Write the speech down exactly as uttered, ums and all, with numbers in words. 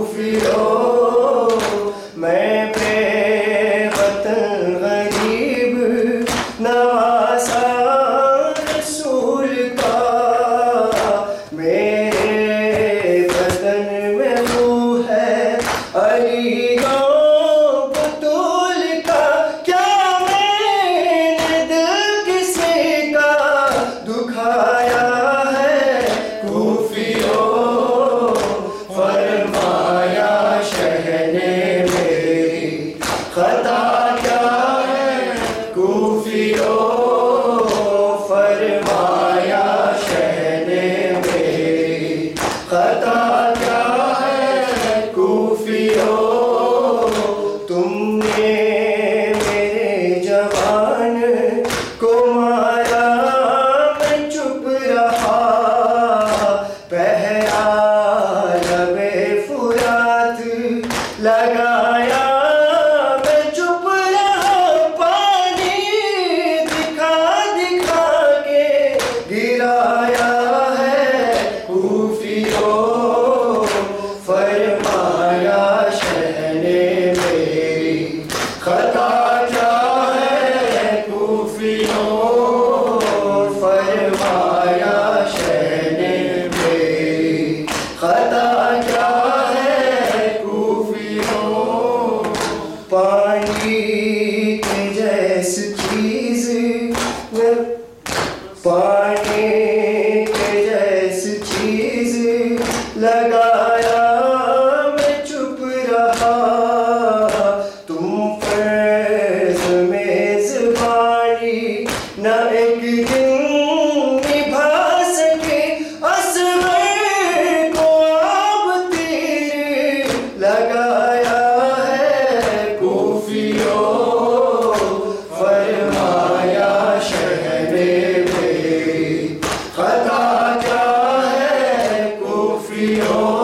कूफियों मैं बेवतन गरीब नवासा रसूल का, मेरे बदन में वो है अली गाँव बतूल का। क्या मैंने दिल किसी का दुखाया है कूफियों, फरमाया शहने मेरी खता क्या है कूफियों, फरमाया शहने मेरी खता क्या है कूफियों। तुमने मेरे जवान को मारा मैं चुप रहा, पहरा लबे फुरात लगाया मैं चुप रहा, पानी दिखा दिखा के गिराया है कूफियों, फरमाया शहने मेरी खता क्या है कूफियों, फरमाया शहने मेरी खता क्या है कूफियों। पानी के जैसी चीज पानी के जैसी चीज लगाया मैं चुप रहा, तुम फर्ज मेजबानी न एक दिन निभा सके, असगर को अब तीर लगाया है कूफियों, फरमाया शहने मेरी खता क्या है कूफियों,